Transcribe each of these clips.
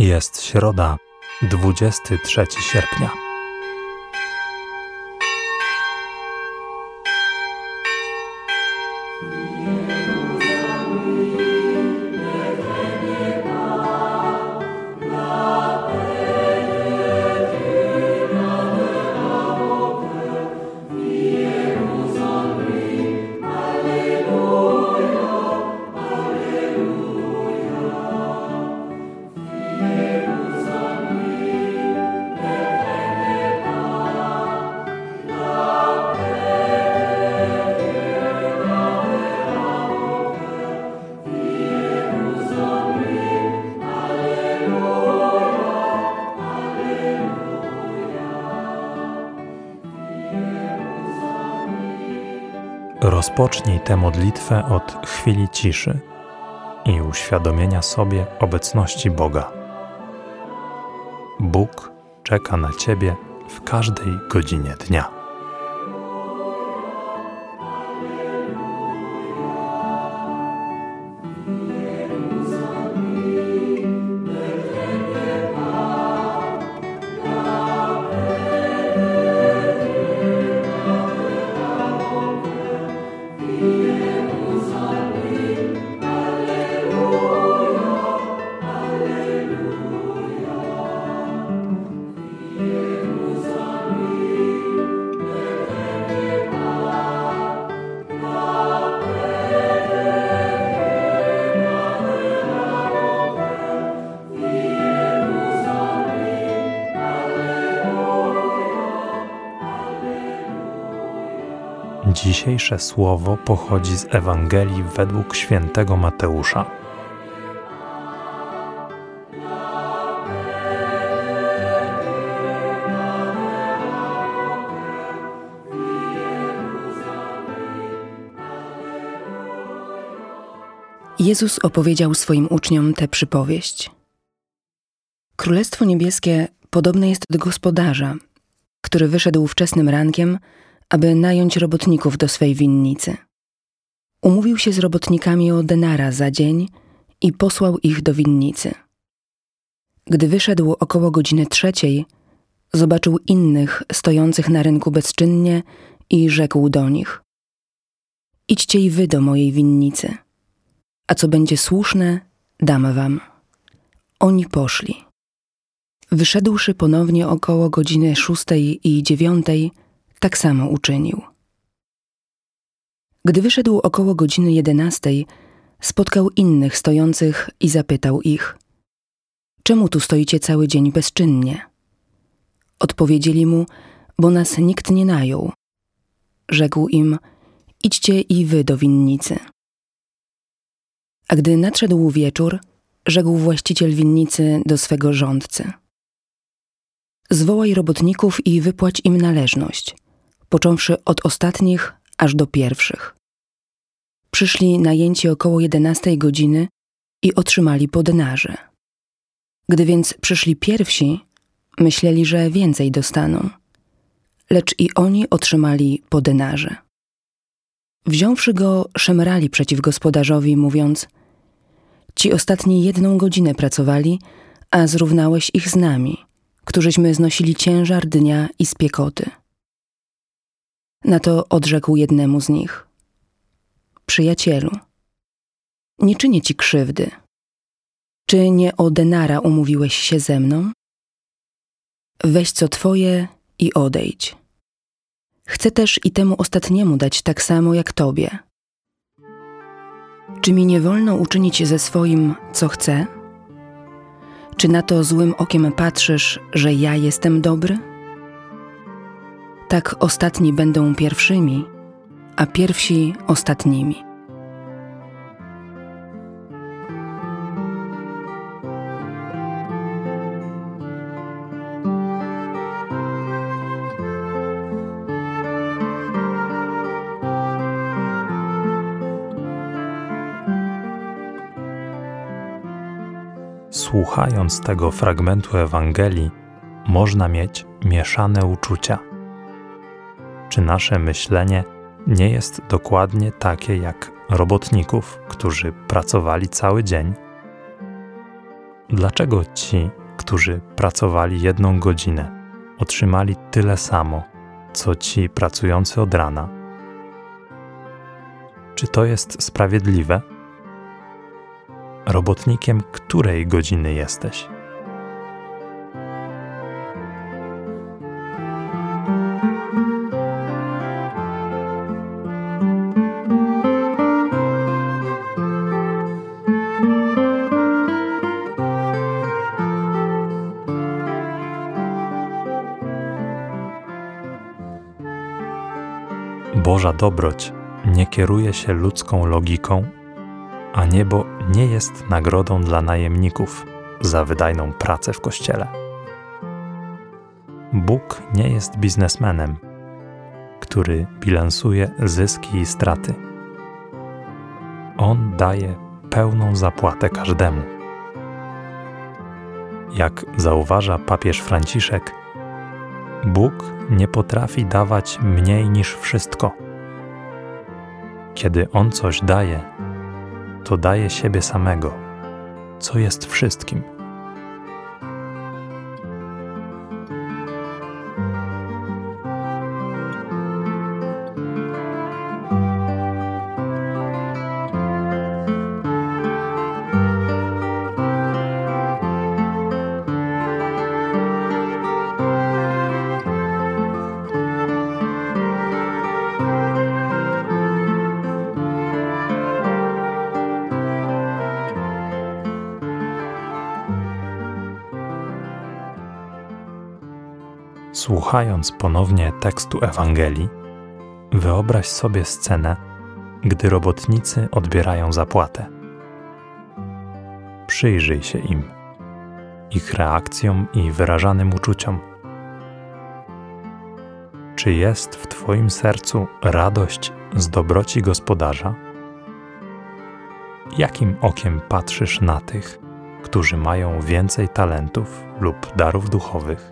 Jest środa, 23 sierpnia. Rozpocznij tę modlitwę od chwili ciszy i uświadomienia sobie obecności Boga. Bóg czeka na Ciebie w każdej godzinie dnia. Dzisiejsze słowo pochodzi z Ewangelii według świętego Mateusza. Jezus opowiedział swoim uczniom tę przypowieść. Królestwo niebieskie podobne jest do gospodarza, który wyszedł wczesnym rankiem, aby nająć robotników do swej winnicy. Umówił się z robotnikami o denara za dzień i posłał ich do winnicy. Gdy wyszedł około godziny 3, zobaczył innych stojących na rynku bezczynnie i rzekł do nich: idźcie i wy do mojej winnicy, a co będzie słuszne, dam wam. Oni poszli. Wyszedłszy ponownie około godziny 6 i 9, tak samo uczynił. Gdy wyszedł około godziny 11, spotkał innych stojących i zapytał ich: czemu tu stoicie cały dzień bezczynnie? Odpowiedzieli mu: bo nas nikt nie najął. Rzekł im: idźcie i wy do winnicy. A gdy nadszedł wieczór, rzekł właściciel winnicy do swego rządcy: zwołaj robotników i wypłać im należność, począwszy od ostatnich aż do pierwszych. Przyszli najęci około 11 godziny i otrzymali po denarze. Gdy więc przyszli pierwsi, myśleli, że więcej dostaną, lecz i oni otrzymali po denarze. Wziąwszy go, szemrali przeciw gospodarzowi, mówiąc: ci ostatni 1 godzinę pracowali, a zrównałeś ich z nami, którzyśmy znosili ciężar dnia i spiekoty. Na to odrzekł jednemu z nich: przyjacielu, nie czynię ci krzywdy. Czy nie o denara umówiłeś się ze mną? Weź co twoje i odejdź. Chcę też i temu ostatniemu dać tak samo jak tobie. Czy mi nie wolno uczynić ze swoim, co chcę? Czy na to złym okiem patrzysz, że ja jestem dobry? Tak ostatni będą pierwszymi, a pierwsi ostatnimi. Słuchając tego fragmentu Ewangelii, można mieć mieszane uczucia. Czy nasze myślenie nie jest dokładnie takie jak robotników, którzy pracowali cały dzień? Dlaczego ci, którzy pracowali 1 godzinę, otrzymali tyle samo, co ci pracujący od rana? Czy to jest sprawiedliwe? Robotnikiem której godziny jesteś? Boża dobroć nie kieruje się ludzką logiką, a niebo nie jest nagrodą dla najemników za wydajną pracę w kościele. Bóg nie jest biznesmenem, który bilansuje zyski i straty. On daje pełną zapłatę każdemu. Jak zauważa papież Franciszek, Bóg nie potrafi dawać mniej niż wszystko. Kiedy On coś daje, to daje siebie samego, co jest wszystkim. Słuchając ponownie tekstu Ewangelii, wyobraź sobie scenę, gdy robotnicy odbierają zapłatę. Przyjrzyj się im, ich reakcjom i wyrażanym uczuciom. Czy jest w Twoim sercu radość z dobroci gospodarza? Jakim okiem patrzysz na tych, którzy mają więcej talentów lub darów duchowych?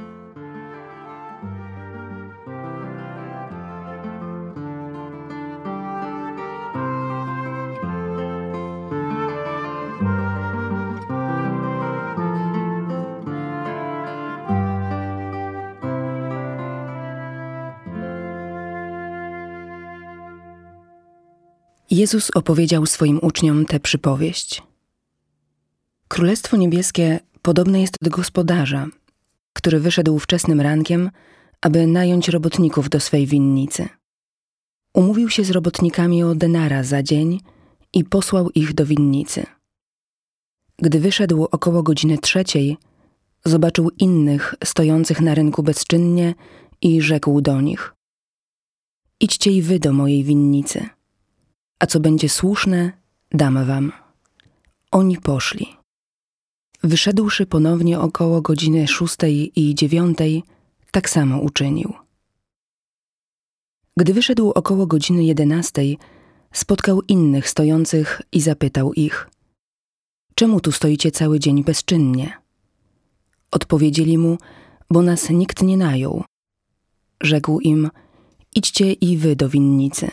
Jezus opowiedział swoim uczniom tę przypowieść. Królestwo niebieskie podobne jest do gospodarza, który wyszedł wczesnym rankiem, aby nająć robotników do swej winnicy. Umówił się z robotnikami o denara za dzień i posłał ich do winnicy. Gdy wyszedł około godziny 3, zobaczył innych stojących na rynku bezczynnie i rzekł do nich: idźcie i wy do mojej winnicy, a co będzie słuszne, dam wam. Oni poszli. Wyszedłszy ponownie około godziny 6 i 9, tak samo uczynił. Gdy wyszedł około godziny 11, spotkał innych stojących i zapytał ich: czemu tu stoicie cały dzień bezczynnie? Odpowiedzieli mu: bo nas nikt nie najął. Rzekł im: idźcie i wy do winnicy.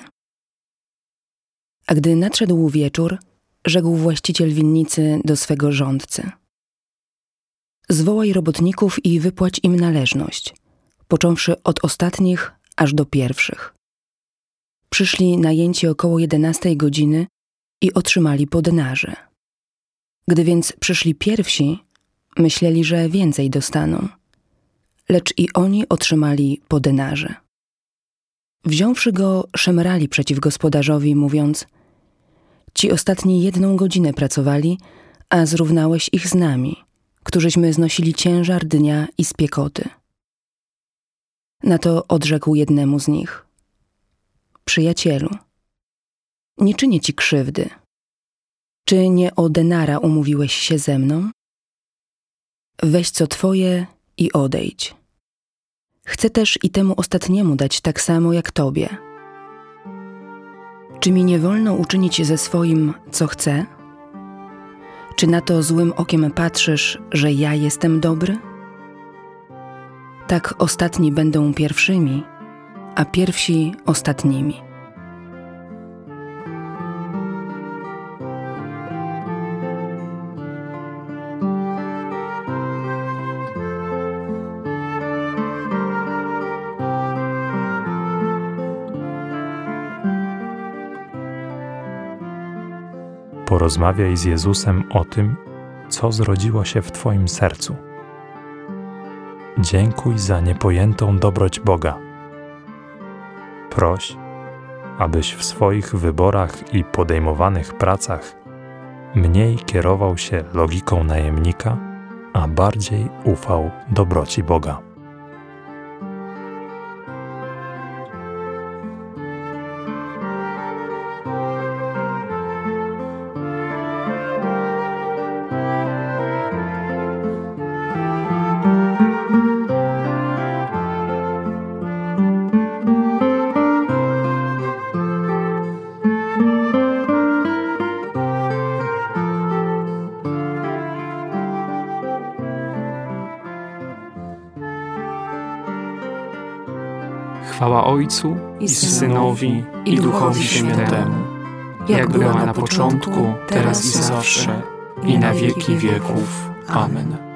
A gdy nadszedł wieczór, rzekł właściciel winnicy do swego rządcy: zwołaj robotników i wypłać im należność, począwszy od ostatnich aż do pierwszych. Przyszli najęci około 11 godziny i otrzymali po denarze. Gdy więc przyszli pierwsi, myśleli, że więcej dostaną, lecz i oni otrzymali po denarze. Wziąwszy go, szemrali przeciw gospodarzowi, mówiąc: ci ostatni 1 godzinę pracowali, a zrównałeś ich z nami, którzyśmy znosili ciężar dnia i spiekoty. Na to odrzekł jednemu z nich: przyjacielu, nie czynię ci krzywdy. Czy nie o denara umówiłeś się ze mną? Weź co twoje i odejdź. Chcę też i temu ostatniemu dać tak samo jak tobie. Czy mi nie wolno uczynić ze swoim, co chcę? Czy na to złym okiem patrzysz, że ja jestem dobry? Tak ostatni będą pierwszymi, a pierwsi ostatnimi. porozmawiaj z Jezusem o tym, co zrodziło się w Twoim sercu. Dziękuj za niepojętą dobroć Boga. Proś, abyś w swoich wyborach i podejmowanych pracach mniej kierował się logiką najemnika, a bardziej ufał dobroci Boga. Chwała Ojcu i Synowi, i Duchowi Świętemu, jak była na początku, teraz i zawsze, i na wieki wieków. Amen.